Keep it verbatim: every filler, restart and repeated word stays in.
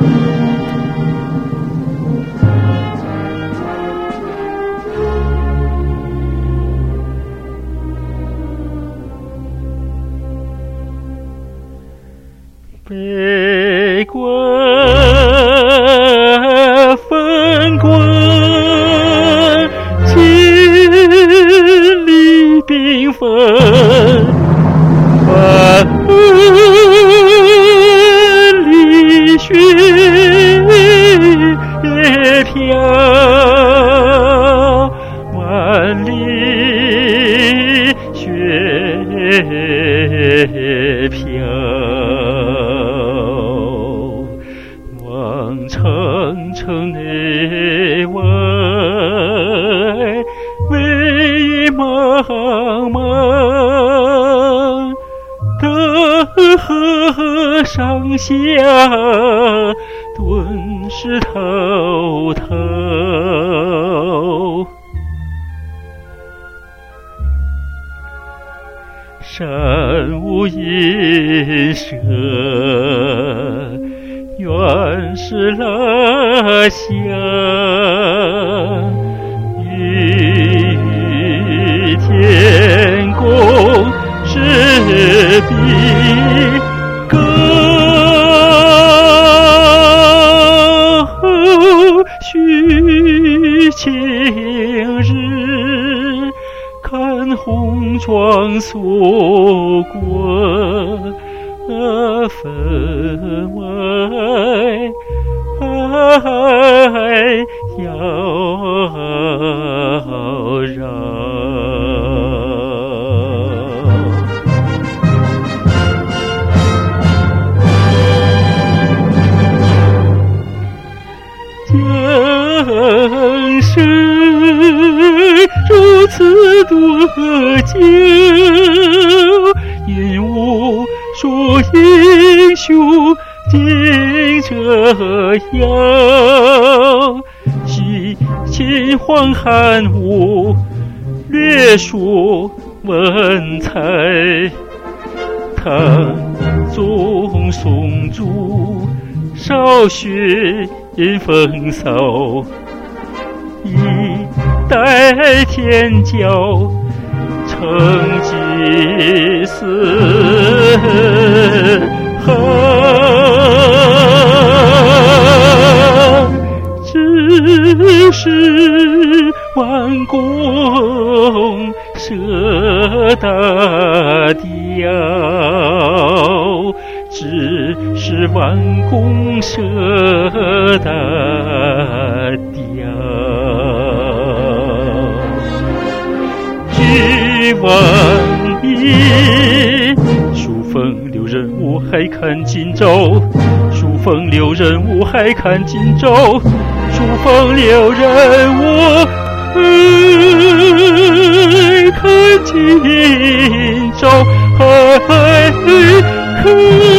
北归分滚，千里缤纷，万里雪飘，万里雪飘。望城城内外，巍茫茫，德河上下，顿时滔滔。山无阴舍，原是拉香，与天公是比高，须晴日，看红装素裹分外遥绕。江山如此多娇，因无数英雄竞折腰，惜秦皇汉武，略述文采，唐宗宋朱，少许风骚，一代天骄，成吉思汗，只是弯弓射大雕，只是弯弓射大雕。举万里，数风流人物，还看今朝。数风流人物，还看今朝。数风流人物，还看今朝。还看